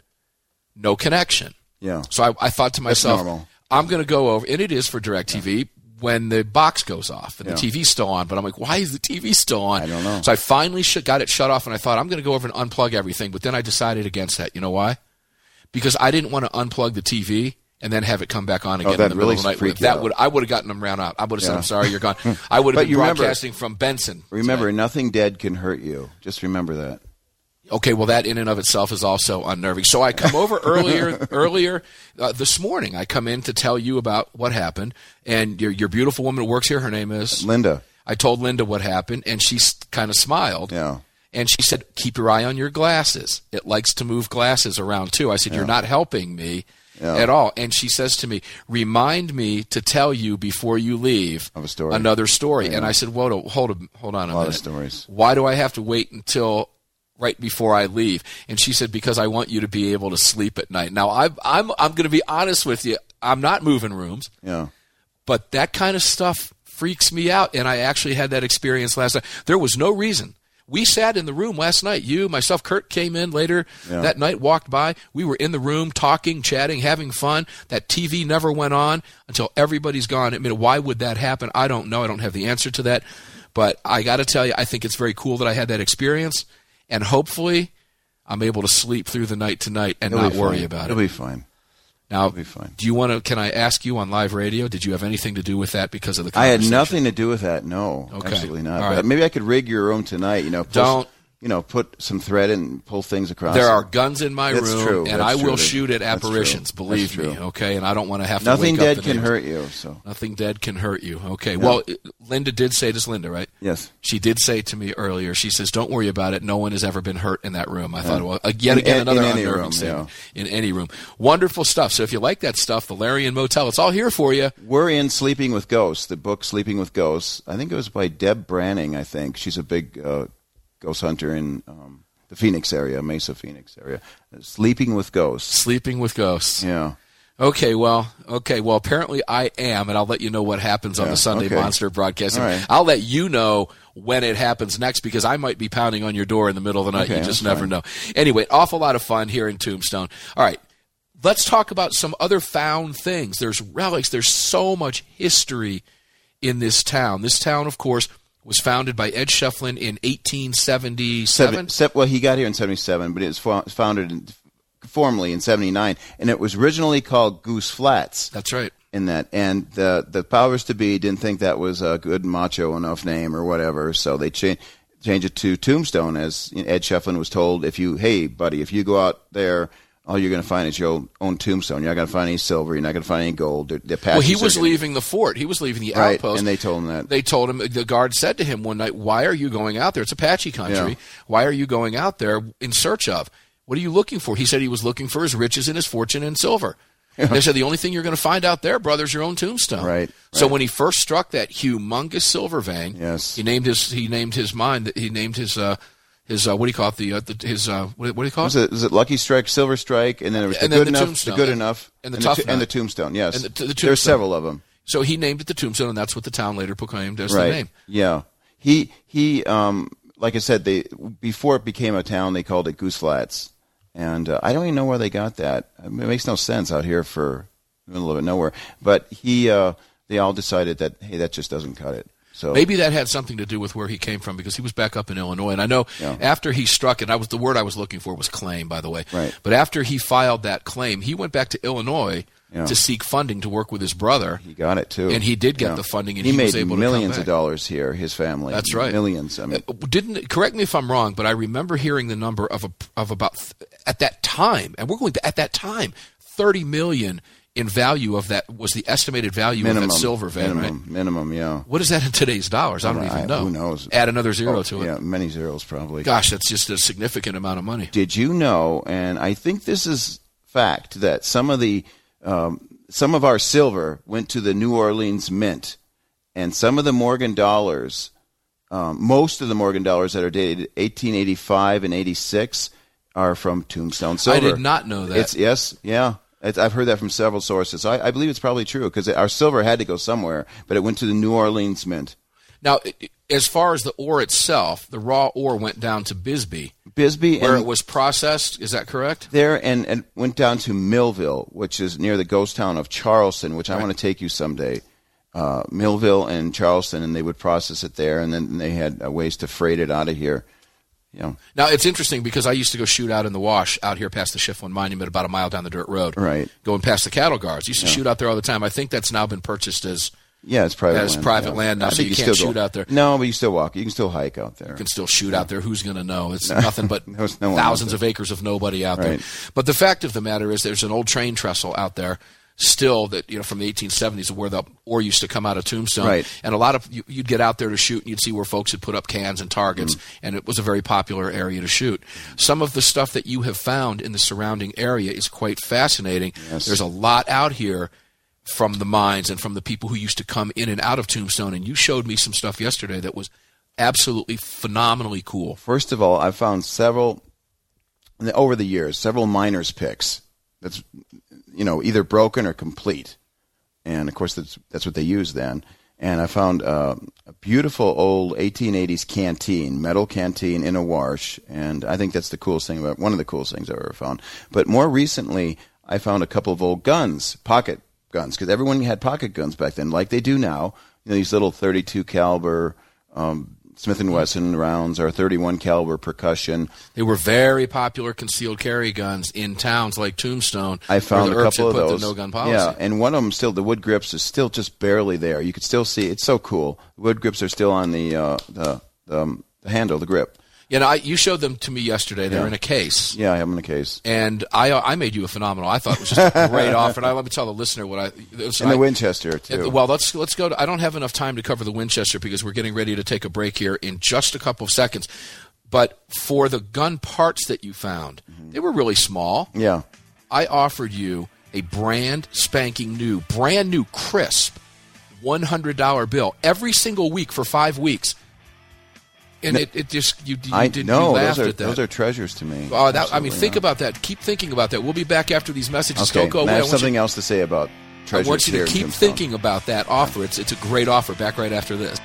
no connection. Yeah. So I thought to myself, That's normal. I'm going to go over, and it is for DirecTV, when the box goes off and the TV's still on. But I'm like, why is the TV still on? I don't know. So I finally got it shut off, and I thought, I'm going to go over and unplug everything. But then I decided against that. You know why? Because I didn't want to unplug the TV and then have it come back on again in the middle of the night. I would have gotten them round out. I would have said, I'm sorry, you're gone. I would have been broadcasting from Benson. Remember, nothing dead can hurt you. Just remember that. Okay, well, that in and of itself is also unnerving. So I come over earlier this morning. I come in to tell you about what happened, and your beautiful woman who works here, her name is? Linda. I told Linda what happened, and she kind of smiled. Yeah. And she said, keep your eye on your glasses. It likes to move glasses around, too. I said, you're not helping me at all. And she says to me, remind me to tell you before you leave of a story. Another story. Yeah. And I said, hold on a minute. A lot of stories. Why do I have to wait until right before I leave? And she said, because I want you to be able to sleep at night. Now, I'm going to be honest with you. I'm not moving rooms. Yeah. But that kind of stuff freaks me out. And I actually had that experience last night. There was no reason. We sat in the room last night. You, myself, Kurt came in later that night, walked by. We were in the room talking, chatting, having fun. That TV never went on until everybody's gone. I mean, why would that happen? I don't know. I don't have the answer to that. But I got to tell you, I think it's very cool that I had that experience. And hopefully I'm able to sleep through the night tonight and not worry about it. It'll be fine. Now, It'll be fine. Do you want to? Can I ask you on live radio? Did you have anything to do with that because of the I conversation? had nothing to do with that. No, Okay. absolutely not. All right. But maybe I could rig your room tonight. Don't. Put some thread and pull things across. There are guns in my That's room, true. and That's I will true. shoot at That's apparitions. true. Believe That's me, true. okay? And I don't want to have to Nothing wake up dead the can neighbors. hurt you. So Nothing dead can hurt you. Okay. Yeah. Well, Linda did say, this Linda, right? Yes. She did say to me earlier, she says, don't worry about it. No one has ever been hurt in that room. I thought, well, yet again, another in any unnerving room, statement. In any room. Wonderful stuff. So if you like that stuff, the Larian Motel, it's all here for you. We're in Sleeping with Ghosts, the book Sleeping with Ghosts. I think it was by Deb Branning, I think. She's a big ghost hunter in the Phoenix area, Mesa, Phoenix area. Sleeping with Ghosts. Sleeping with Ghosts. Yeah. Okay, well, apparently I am, and I'll let you know what happens on the Sunday Monster broadcasting. All right. I'll let you know when it happens next because I might be pounding on your door in the middle of the night. Okay, You just that's never fine. know. Anyway, awful lot of fun here in Tombstone. All right, let's talk about some other found things. There's relics. There's so much history in this town. This town, of course, was founded by Ed Schieffelin in 1877. Well, he got here in 77, but it was founded formally in 79, and it was originally called Goose Flats. That's right. In that, and the powers to be didn't think that was a good macho enough name or whatever, so they changed it to Tombstone, as Ed Schieffelin was told. Hey buddy, if you go out there, all you're going to find is your own tombstone. You're not going to find any silver. You're not going to find any gold. Well, he was leaving the fort. He was leaving the outpost. And they told him that. They told him, the guard said to him one night, why are you going out there? It's Apache country. Yeah. Why are you going out there in search of? What are you looking for? He said he was looking for his riches and his fortune and silver. They said the only thing you're going to find out there, brother, is your own tombstone. Right. So when he first struck that humongous silver vein, yes, he named his mine. He named his what do you call it? What do you call it? Was it Lucky Strike, Silver Strike, and then it was the good enough, and the tough and the Tombstone. Yes, and the tombstone. There's several of them. So he named it the Tombstone, and that's what the town later proclaimed as the name. Yeah. He like I said, before it became a town, they called it Goose Flats. And I don't even know where they got that. I mean, it makes no sense out here for the middle of nowhere. But they all decided that, hey, that just doesn't cut it. So maybe that had something to do with where he came from, because he was back up in Illinois. And I know after he struck it, the word I was looking for was claim, by the way. Right. But after he filed that claim, he went back to Illinois to seek funding to work with his brother. He got it too, and he did get the funding, and he was made able millions to come of back. dollars here. His family, that's right, millions. I mean, correct me if I'm wrong, but I remember hearing the number of about at that time, and we're going to at that time, $30 million in value of that was the estimated value of that silver vein, right? Minimum, yeah. What is that in today's dollars? I don't even know. Who knows? Add another zero to it. Yeah, many zeros probably. Gosh, that's just a significant amount of money. Did you know, and I think this is fact, that some of our silver went to the New Orleans Mint, and some of the Morgan dollars, most of the Morgan dollars that are dated 1885 and 86 are from Tombstone Silver. I did not know that. I've heard that from several sources. I believe it's probably true, because our silver had to go somewhere, but it went to the New Orleans Mint. Now, as far as the ore itself, the raw ore went down to Bisbee, where it was processed. Is that correct? There, and went down to Millville, which is near the ghost town of Charleston, which I want to take you someday. Millville and Charleston, and they would process it there, and then they had ways to freight it out of here. Yeah. Now, it's interesting because I used to go shoot out in the wash out here past the Schifflin Monument, about a mile down the dirt road. Right. Going past the cattle guards. Used to shoot out there all the time. I think that's now been purchased as it's private land now, so you can't shoot out there. No, but you still walk. You can still hike out there. You can still shoot out there. Who's going to know? It's nothing but thousands of acres of nobody out there. But the fact of the matter is there's an old train trestle out there still that, from the 1870s, where the ore used to come out of Tombstone. Right. And a lot of you'd get out there to shoot, and you'd see where folks had put up cans and targets, and it was a very popular area to shoot. Some of the stuff that you have found in the surrounding area is quite fascinating. Yes. There's a lot out here from the mines and from the people who used to come in and out of Tombstone, and you showed me some stuff yesterday that was absolutely phenomenally cool. First of all, I found over the years, several miners' picks that's either broken or complete, and of course that's what they used then. And I found a beautiful old 1880s canteen, metal canteen in a wash, and I think that's one of the coolest things I've ever found. But more recently, I found a couple of old guns, pocket guns, because everyone had pocket guns back then, like they do now. These little 32 caliber Smith & Wesson rounds, or 31 caliber percussion. They were very popular concealed carry guns in towns like Tombstone. I found a couple of those. The no-gun policy. Yeah, and one of them still, the wood grips is still just barely there. You could still see. It's so cool. The wood grips are still on the handle, the grip. You showed them to me yesterday. They're in a case. Yeah, I have them in a case. And I made you a phenomenal. I thought it was just a great offer. And let me tell the listener what the Winchester too. Well, let's go to. I don't have enough time to cover the Winchester because we're getting ready to take a break here in just a couple of seconds. But for the gun parts that you found, they were really small. Yeah. I offered you a brand new, crisp $100 bill every single week for 5 weeks. And it just you laughed at that. Those are treasures to me. Think about that. Keep thinking about that. We'll be back after these messages. Okay. Don't go away. I have something else to say about treasures. I want you to keep thinking about that offer. It's a great offer. Back right after this.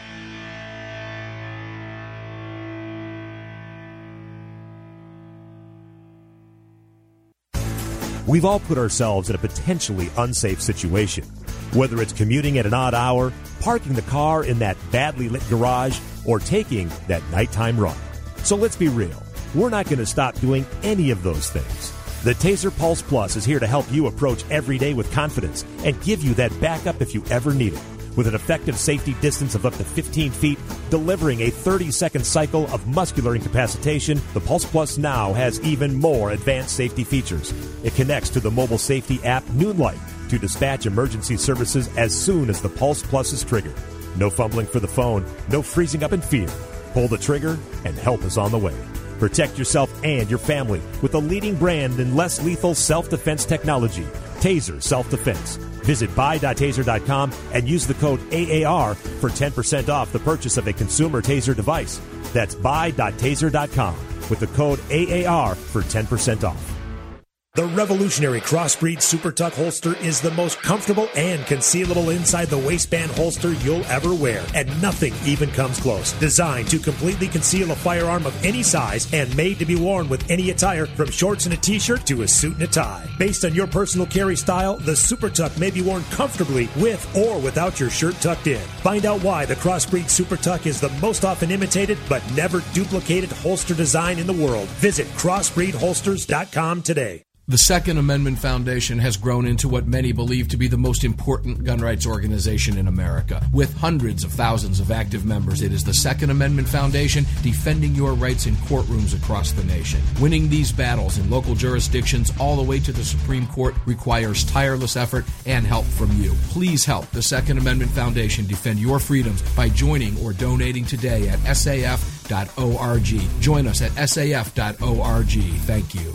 We've all put ourselves in a potentially unsafe situation. Whether it's commuting at an odd hour, parking the car in that badly lit garage, or taking that nighttime run. So let's be real. We're not going to stop doing any of those things. The Taser Pulse Plus is here to help you approach every day with confidence and give you that backup if you ever need it. With an effective safety distance of up to 15 feet, delivering a 30-second cycle of muscular incapacitation, the Pulse Plus now has even more advanced safety features. It connects to the mobile safety app Noonlight to dispatch emergency services as soon as the Pulse Plus is triggered. No fumbling for the phone, no freezing up in fear. Pull the trigger and help is on the way. Protect yourself and your family with the leading brand in less lethal self-defense technology, Taser Self-Defense. Visit buy.taser.com and use the code AAR for 10% off the purchase of a consumer Taser device. That's buy.taser.com with the code AAR for 10% off. The revolutionary Crossbreed Super Tuck holster is the most comfortable and concealable inside the waistband holster you'll ever wear, and nothing even comes close. Designed to completely conceal a firearm of any size and made to be worn with any attire, from shorts and a t-shirt to a suit and a tie. Based on your personal carry style, the Super Tuck may be worn comfortably with or without your shirt tucked in. Find out why the Crossbreed Super Tuck is the most often imitated but never duplicated holster design in the world. Visit crossbreedholsters.com today. The Second Amendment Foundation has grown into what many believe to be the most important gun rights organization in America. With hundreds of thousands of active members, it is the Second Amendment Foundation defending your rights in courtrooms across the nation. Winning these battles in local jurisdictions all the way to the Supreme Court requires tireless effort and help from you. Please help the Second Amendment Foundation defend your freedoms by joining or donating today at saf.org. Join us at saf.org. Thank you.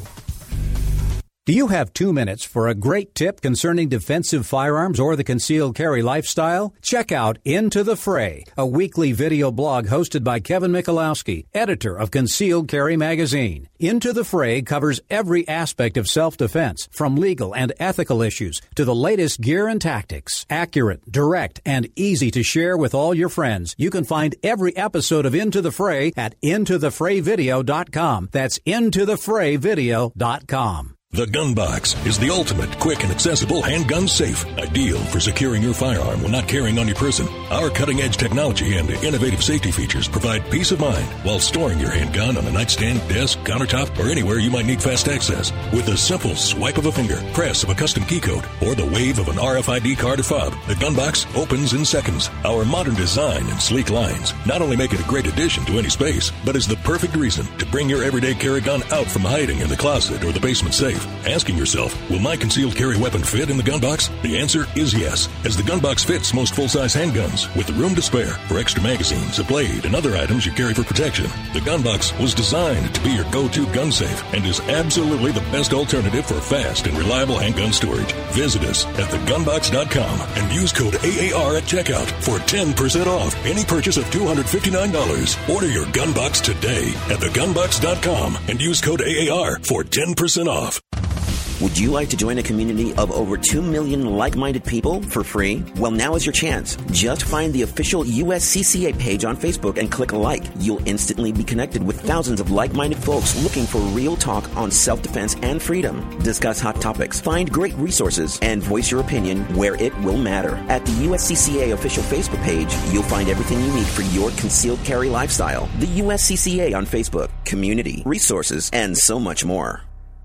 Do you have 2 minutes for a great tip concerning defensive firearms or the concealed carry lifestyle? Check out Into the Fray, a weekly video blog hosted by Kevin Michalowski, editor of Concealed Carry magazine. Into the Fray covers every aspect of self-defense, from legal and ethical issues to the latest gear and tactics. Accurate, direct, and easy to share with all your friends. You can find every episode of Into the Fray at intothefrayvideo.com. That's intothefrayvideo.com. The Gun Box is the ultimate, quick, and accessible handgun safe, ideal for securing your firearm when not carrying on your person. Our cutting-edge technology and innovative safety features provide peace of mind while storing your handgun on a nightstand, desk, countertop, or anywhere you might need fast access. With a simple swipe of a finger, press of a custom key code, or the wave of an RFID card or fob, the Gun Box opens in seconds. Our modern design and sleek lines not only make it a great addition to any space, but is the perfect reason to bring your everyday carry gun out from hiding in the closet or the basement safe. Asking yourself, will my concealed carry weapon fit in the gun box? The answer is yes, as the gun box fits most full-size handguns with the room to spare for extra magazines, a blade, and other items you carry for protection. The gun box was designed to be your go-to gun safe and is absolutely the best alternative for fast and reliable handgun storage. Visit us at thegunbox.com and use code AAR at checkout for 10% off any purchase of $259. Order your gun box today at thegunbox.com and use code AAR for 10% off. Would you like to join a community of over 2 million like-minded people for free? Well, now is your chance. Just find the official USCCA page on Facebook and click like. You'll instantly be connected with thousands of like-minded folks looking for real talk on self-defense and freedom. Discuss hot topics, find great resources, and voice your opinion where it will matter. At the USCCA official Facebook page, you'll find everything you need for your concealed carry lifestyle. The USCCA on Facebook, community, resources, and so much more.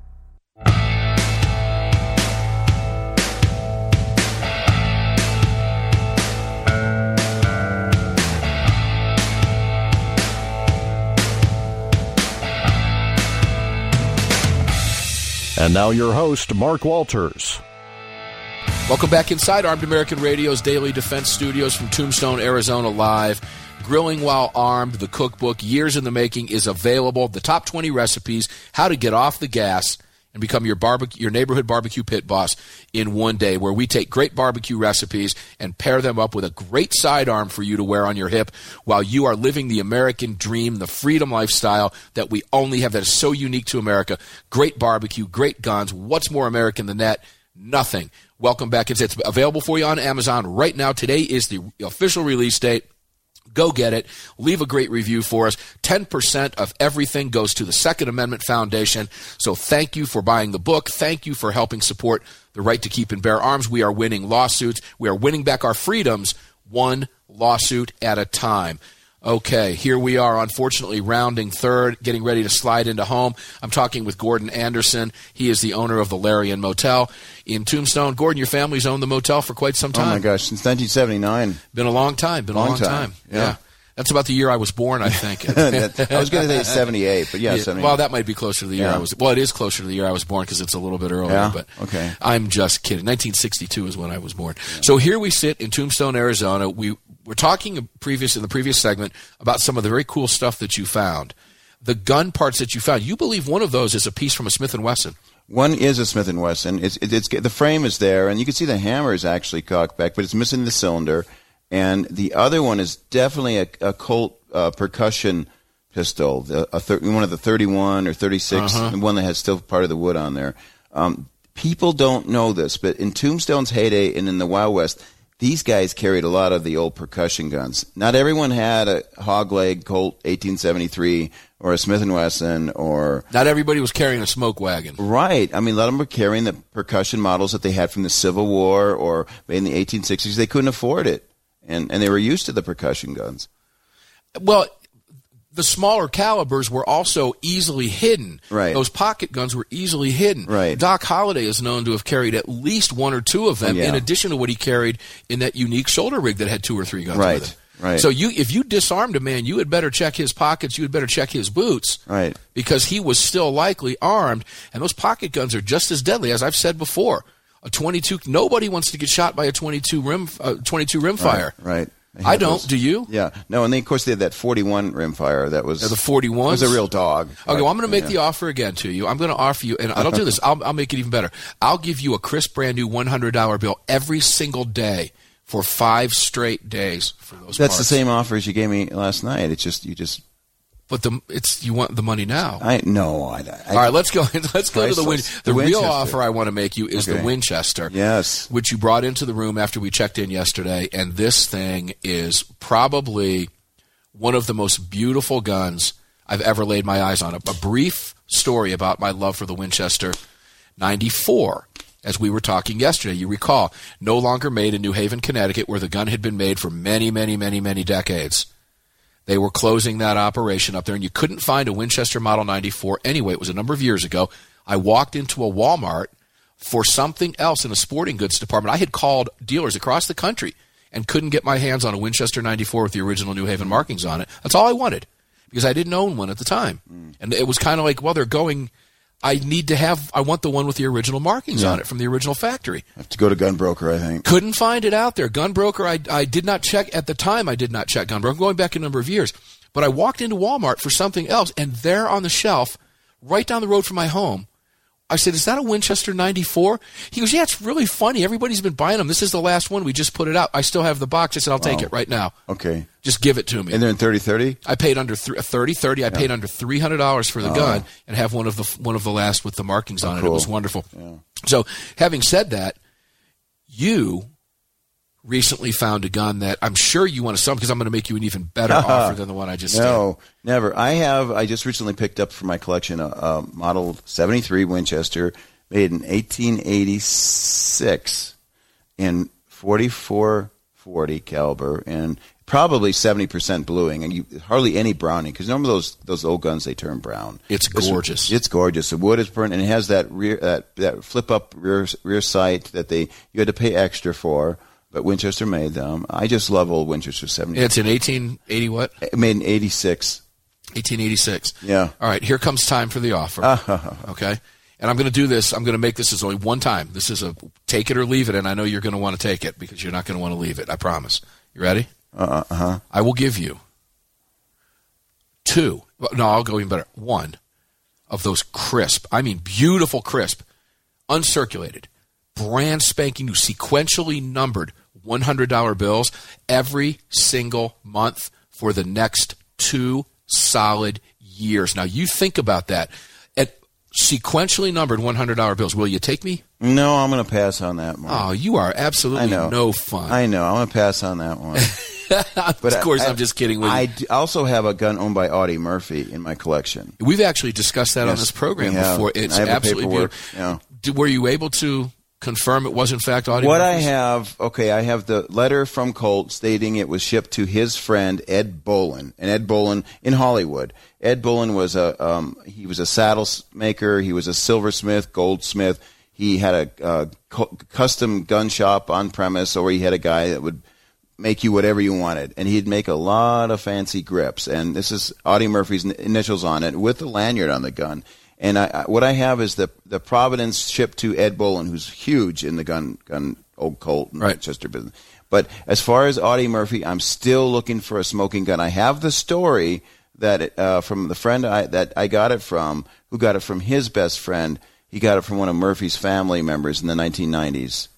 And now your host, Mark Walters. Welcome back inside Armed American Radio's Daily Defense Studios from Tombstone, Arizona Live. Grilling While Armed, the cookbook, years in the making, is available. The top 20 recipes, how to get off the gas and become your neighborhood barbecue pit boss in one day, where we take great barbecue recipes and pair them up with a great sidearm for you to wear on your hip while you are living the American dream, the freedom lifestyle that we only have, that is so unique to America. Great barbecue, great guns. What's more American than that? Nothing. Welcome back. It's available for you on Amazon right now. Today is the official release date. Go get it. Leave a great review for us. 10% of everything goes to the Second Amendment Foundation. So thank you for buying the book. Thank you for helping support the right to keep and bear arms. We are winning lawsuits. We are winning back our freedoms, one lawsuit at a time. Okay, here we are, unfortunately, rounding third, getting ready to slide into home. I'm talking with Gordon Anderson. He is the owner of the Larian Motel in Tombstone. Gordon, your family's owned the motel for quite some time. Oh, my gosh, since 1979. Been a long time. Been a long time. Yeah. That's about the year I was born, I think. I was going to say 78, but yeah, 78. Well, that might be closer to the year I was. Well, it is closer to the year I was born because it's a little bit earlier. Yeah? But okay. I'm just kidding. 1962 is when I was born. Yeah. So here we sit in Tombstone, Arizona. We're talking in the previous segment about some of the very cool stuff that you found. The gun parts that you found. You believe one of those is a piece from a Smith & Wesson. One is a Smith & Wesson. It's the frame is there, and you can see the hammer is actually cocked back, but it's missing the cylinder. And the other one is definitely a Colt percussion pistol, one of the 31 or 36, the one that has still part of the wood on there. People don't know this, but in Tombstone's heyday and in the Wild West, these guys carried a lot of the old percussion guns. Not everyone had a Hogleg Colt 1873 or a Smith & Wesson or... Not everybody was carrying a smoke wagon. Right. I mean, a lot of them were carrying the percussion models that they had from the Civil War or in the 1860s. They couldn't afford it, and they were used to the percussion guns. Well, the smaller calibers were also easily hidden. Right. Those pocket guns were easily hidden. Right. Doc Holliday is known to have carried at least one or two of them, Yeah. in addition to what he carried in that unique shoulder rig that had 2 or 3 guns Right. with it. Right. So if you disarmed a man, you had better check his pockets, you had better check his boots. Right. Because he was still likely armed, and those pocket guns are just as deadly, as I've said before. A 22, nobody wants to get shot by a 22 rimfire. Right. I don't. Do you? Yeah. No, and then, of course, they had that 41 rimfire. That was... the 41s? was a real dog. Okay, well, I'm going to make the offer again to you. I'm going to offer you, and I'll do this. I'll make it even better. I'll give you a crisp, brand new $100 bill every single day for 5 straight days for those That's parts. the same offer as you gave me last night. It's just, you just... But you want the money now. All right, let's go to the real offer I want to make you is the Winchester. Yes. Which you brought into the room after we checked in yesterday, and this thing is probably one of the most beautiful guns I've ever laid my eyes on. A brief story about my love for the Winchester 94. As we were talking yesterday, you recall, no longer made in New Haven, Connecticut, where the gun had been made for many, many, many, many decades. They were closing that operation up there, and you couldn't find a Winchester Model 94 anyway. It was a number of years ago. I walked into a Walmart for something else in a sporting goods department. I had called dealers across the country and couldn't get my hands on a Winchester 94 with the original New Haven markings on it. That's all I wanted, because I didn't own one at the time. And it was kind of like, well, they're going... I want the one with the original markings on it from the original factory. I have to go to Gunbroker, I think. Couldn't find it out there. Gunbroker, I did not check. At the time, I did not check Gunbroker. I'm going back a number of years. But I walked into Walmart for something else, and there on the shelf, right down the road from my home, I said, is that a Winchester 94? He goes, yeah, it's really funny. Everybody's been buying them. This is the last one. We just put it out. I still have the box. I said, I'll take it right now. Okay. Just give it to me. And they're in 30-30? I paid under 30-30. I paid under $300 for the gun and have one of the last with the markings on it. It was wonderful. Yeah. So, having said that, you recently found a gun that I'm sure you want to sell, because I'm going to make you an even better offer than the one I just did. No, never. I just recently picked up for my collection a Model 73 Winchester made in 1886 in 44-40 caliber and probably 70% bluing, and hardly any browning, because normally those old guns, they turn brown. It's gorgeous. It's gorgeous. The wood is burnt, and it has that that flip up rear sight that you had to pay extra for. But Winchester made them. I just love old Winchester 70. It's in 1880 what? Made in 86. 1886. Yeah. All right, here comes time for the offer. Okay? And I'm going to do this. I'm going to make this as only one time. This is a take it or leave it, and I know you're going to want to take it because you're not going to want to leave it. I promise. You ready? I will give you 2. No, I'll go even better. 1 of those crisp, I mean beautiful crisp, uncirculated, brand spanking new, sequentially numbered $100 bills every single month for the next 2 solid years. Now, you think about that. At sequentially numbered $100 bills, will you take me? No, I'm going to pass on that one. Oh, you are absolutely no fun. I know. I'm going to pass on that one. But of course, I'm just kidding with you. I also have a gun owned by Audie Murphy in my collection. We've actually discussed that on this program before. It's absolutely beautiful. Yeah. Were you able to confirm it was in fact Audie Murphy's? I have the letter from Colt stating it was shipped to his friend Ed Bolin, and Ed Bolin in Hollywood. Ed Bolin was he was a saddle maker, he was a silversmith, goldsmith. He had a custom gun shop on premise, or he had a guy that would make you whatever you wanted, and he'd make a lot of fancy grips. And this is Audie Murphy's initials on it with the lanyard on the gun. And what I have is the Providence shipped to Ed Bolin, who's huge in the gun old Colt and Winchester business. But as far as Audie Murphy, I'm still looking for a smoking gun. I have the story that from the friend that I got it from, who got it from his best friend. He got it from one of Murphy's family members in the 1990s.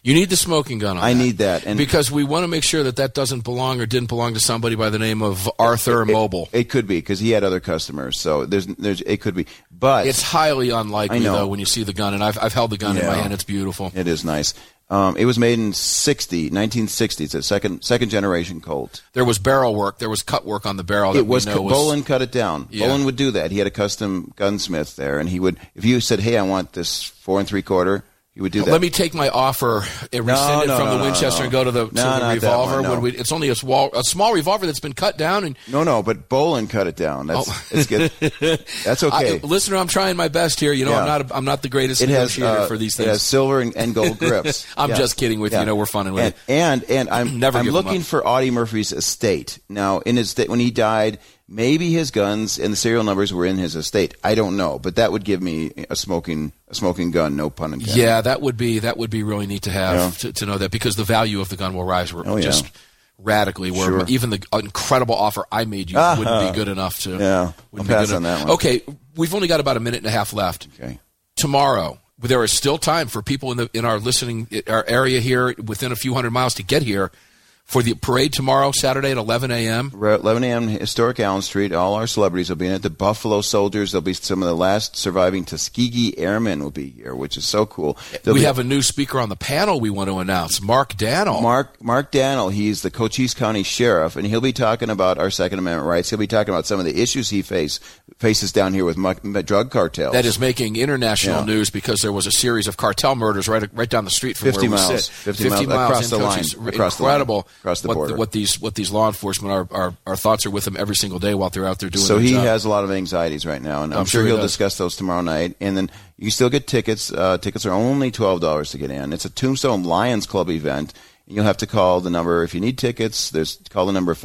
You need the smoking gun on I that. need that. And because we want to make sure that doesn't belong or didn't belong to somebody by the name of Arthur Mobile. It could be, because he had other customers. So it could be. But it's highly unlikely, though, when you see the gun. And I've held the gun in my hand. It's beautiful. It is nice. It was made in 1960. It's a second generation Colt. There was barrel work. There was cut work on the barrel. Bolin cut it down. Yeah. Bolin would do that. He had a custom gunsmith there, and he would, if you said, "Hey, I want this 4 3/4," he would do that. Let me take my offer rescinded from the Winchester and go to the revolver. It's only a small revolver that's been cut down. And but Bolin cut it down. It's good. That's okay. Listener, I'm trying my best here. I'm not the greatest negotiator for these things. It has silver and gold grips. I'm just kidding with you. We're funning with it. And I'm looking for Audie Murphy's estate now. In his when he died, maybe his guns and the serial numbers were in his estate. I don't know, but that would give me a smoking gun. No pun intended. Yeah, that would be really neat to have to know that, because the value of the gun will rise radically. Where even the incredible offer I made you wouldn't be good enough to. Yeah, I'll pass on that one. Okay, we've only got about a minute and a half left. Okay, tomorrow there is still time for people in our area here within a few hundred miles to get here for the parade tomorrow, Saturday at 11 a.m. 11 a.m. Historic Allen Street. All our celebrities will be in it. The Buffalo Soldiers. There'll be some of the last surviving Tuskegee Airmen will be here, which is so cool. We have a new speaker on the panel we want to announce, Mark Dannell. Mark Dannell. He's the Cochise County Sheriff, and he'll be talking about our Second Amendment rights. He'll be talking about some of the issues he faces down here with drug cartels. That is making international news, because there was a series of cartel murders right down the street from 50 where miles, we sit. 50 miles across the line. Incredible. Across the border. What these law enforcement, our thoughts are with them every single day while they're out there doing their job. So he has a lot of anxieties right now, and I'm sure he'll discuss those tomorrow night. And then you still get tickets. Tickets are only $12 to get in. It's a Tombstone Lions Club event. You'll have to call the number if you need tickets. Call the number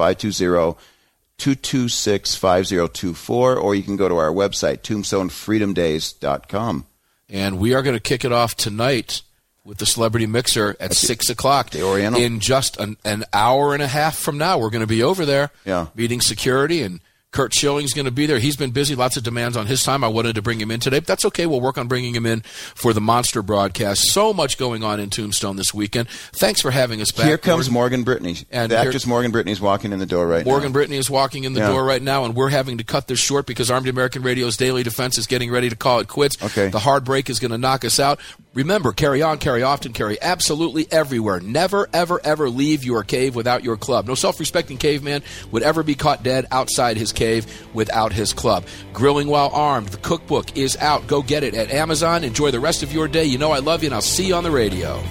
520-226-5024, or you can go to our website, tombstonefreedomdays.com. And we are going to kick it off tonight with the Celebrity Mixer at 6 o'clock. The Oriental. In just an hour and a half from now, we're going to be over there meeting security, and Kurt Schilling's going to be there. He's been busy, lots of demands on his time. I wanted to bring him in today, but that's okay. We'll work on bringing him in for the Monster broadcast. So much going on in Tombstone this weekend. Thanks for having us back. Here comes Morgan Brittany. And the actress Morgan Brittany is walking in the door right now. Morgan Brittany is walking in the door right now, and we're having to cut this short because Armed American Radio's Daily Defense is getting ready to call it quits. Okay. The hard break is going to knock us out. Remember, carry on, carry often, carry absolutely everywhere. Never, ever, ever leave your cave without your club. No self-respecting caveman would ever be caught dead outside his cave without his club. Grilling While Armed, the cookbook is out. Go get it at Amazon. Enjoy the rest of your day. You know I love you, and I'll see you on the radio.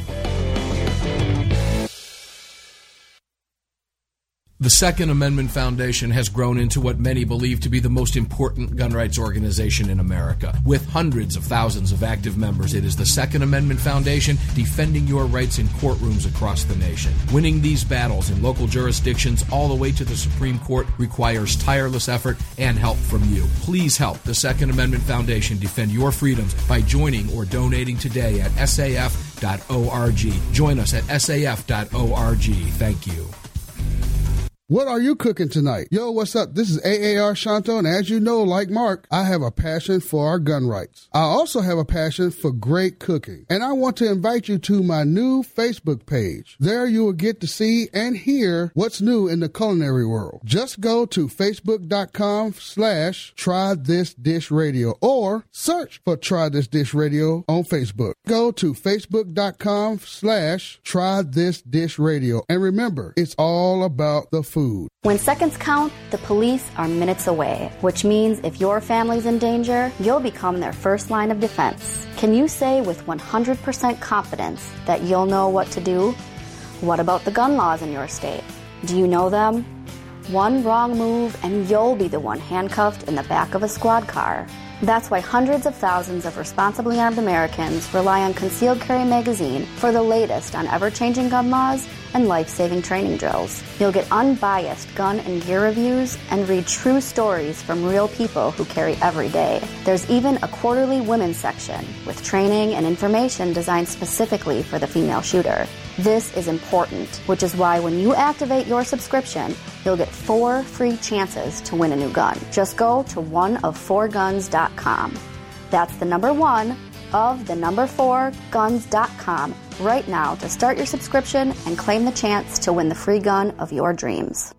The Second Amendment Foundation has grown into what many believe to be the most important gun rights organization in America. With hundreds of thousands of active members, it is the Second Amendment Foundation defending your rights in courtrooms across the nation. Winning these battles in local jurisdictions all the way to the Supreme Court requires tireless effort and help from you. Please help the Second Amendment Foundation defend your freedoms by joining or donating today at saf.org. Join us at saf.org. Thank you. What are you cooking tonight? Yo, what's up? This is AAR Shanto, and as you know, like Mark, I have a passion for our gun rights. I also have a passion for great cooking, and I want to invite you to my new Facebook page. There you will get to see and hear what's new in the culinary world. Just go to facebook.com/trythisdishradio or search for Try This Dish Radio on Facebook. Go to facebook.com/trythisdishradio, and remember, it's all about the food. When seconds count, the police are minutes away, which means if your family's in danger, you'll become their first line of defense. Can you say with 100% confidence that you'll know what to do? What about the gun laws in your state? Do you know them? One wrong move and you'll be the one handcuffed in the back of a squad car. That's why hundreds of thousands of responsibly armed Americans rely on Concealed Carry Magazine for the latest on ever-changing gun laws and life-saving training drills. You'll get unbiased gun and gear reviews and read true stories from real people who carry every day. There's even a quarterly women's section with training and information designed specifically for the female shooter. This is important, which is why when you activate your subscription, you'll get 4 free chances to win a new gun. Just go to oneof4guns.com. That's the number 1, of the number 4guns.com right now to start your subscription and claim the chance to win the free gun of your dreams.